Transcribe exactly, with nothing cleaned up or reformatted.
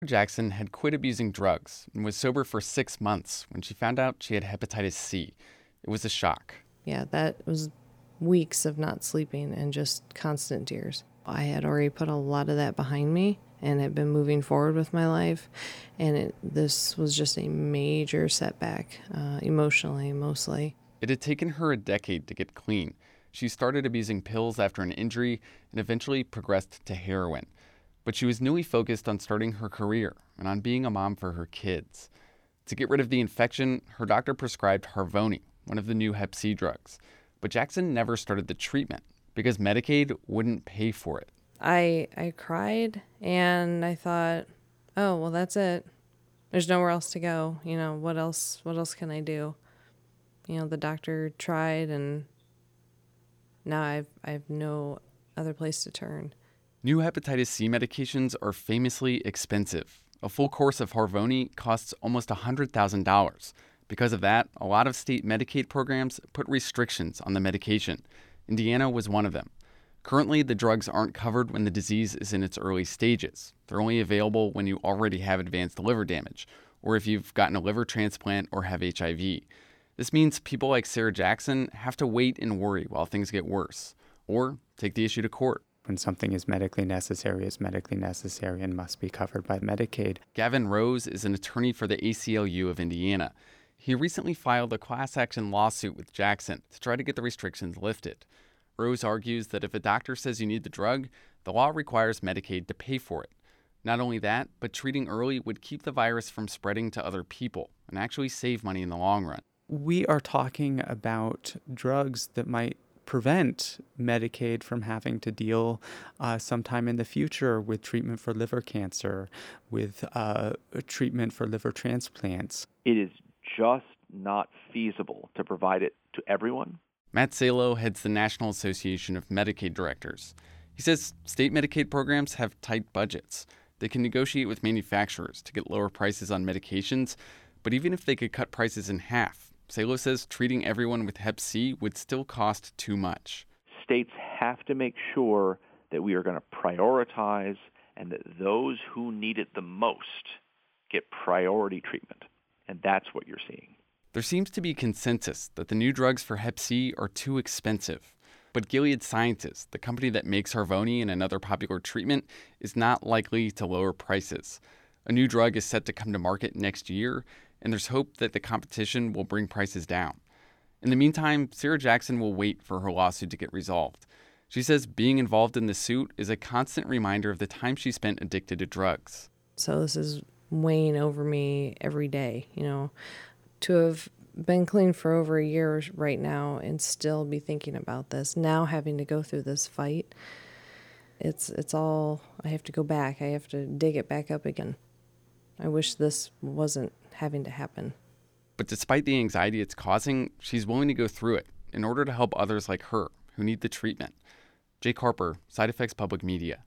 Jackson had quit abusing drugs and was sober for six months when she found out she had hepatitis C. It was a shock. Yeah, that was weeks of not sleeping and just constant tears. I had already put a lot of that behind me and had been moving forward with my life, and it, this was just a major setback, uh, emotionally mostly. It had taken her a decade to get clean. She started abusing pills after an injury and eventually progressed to heroin. But she was newly focused on starting her career and on being a mom for her kids. To get rid of the infection, her doctor prescribed Harvoni, one of the new hep C drugs. But Jackson never started the treatment because Medicaid wouldn't pay for it. I I cried and I thought, oh, well, that's it. There's nowhere else to go. You know, what else what else can I do? You know, the doctor tried and now I've I have no other place to turn. New hepatitis C medications are famously expensive. A full course of Harvoni costs almost one hundred thousand dollars. Because of that, a lot of state Medicaid programs put restrictions on the medication. Indiana was one of them. Currently, the drugs aren't covered when the disease is in its early stages. They're only available when you already have advanced liver damage, or if you've gotten a liver transplant or have H I V. This means people like Sarah Jackson have to wait and worry while things get worse, or take the issue to court. When something is medically necessary, it's medically necessary and must be covered by Medicaid. Gavin Rose is an attorney for the A C L U of Indiana. He recently filed a class action lawsuit with Jackson to try to get the restrictions lifted. Rose argues that if a doctor says you need the drug, the law requires Medicaid to pay for it. Not only that, but treating early would keep the virus from spreading to other people and actually save money in the long run. We are talking about drugs that might prevent Medicaid from having to deal uh, sometime in the future with treatment for liver cancer, with uh, treatment for liver transplants. It is just not feasible to provide it to everyone. Matt Salo heads the National Association of Medicaid Directors. He says state Medicaid programs have tight budgets. They can negotiate with manufacturers to get lower prices on medications, but even if they could cut prices in half, Salo says treating everyone with hep C would still cost too much. States have to make sure that we are going to prioritize and that those who need it the most get priority treatment. And that's what you're seeing. There seems to be consensus that the new drugs for hep C are too expensive. But Gilead Sciences, the company that makes Harvoni and another popular treatment, is not likely to lower prices. A new drug is set to come to market next year, and there's hope that the competition will bring prices down. In the meantime, Sarah Jackson will wait for her lawsuit to get resolved. She says being involved in the suit is a constant reminder of the time she spent addicted to drugs. So this is weighing over me every day, you know, to have been clean for over a year right now and still be thinking about this, now having to go through this fight. It's it's all, I have to go back. I have to dig it back up again. I wish this wasn't having to happen. But despite the anxiety it's causing, she's willing to go through it in order to help others like her who need the treatment. Jake Harper, Side Effects Public Media.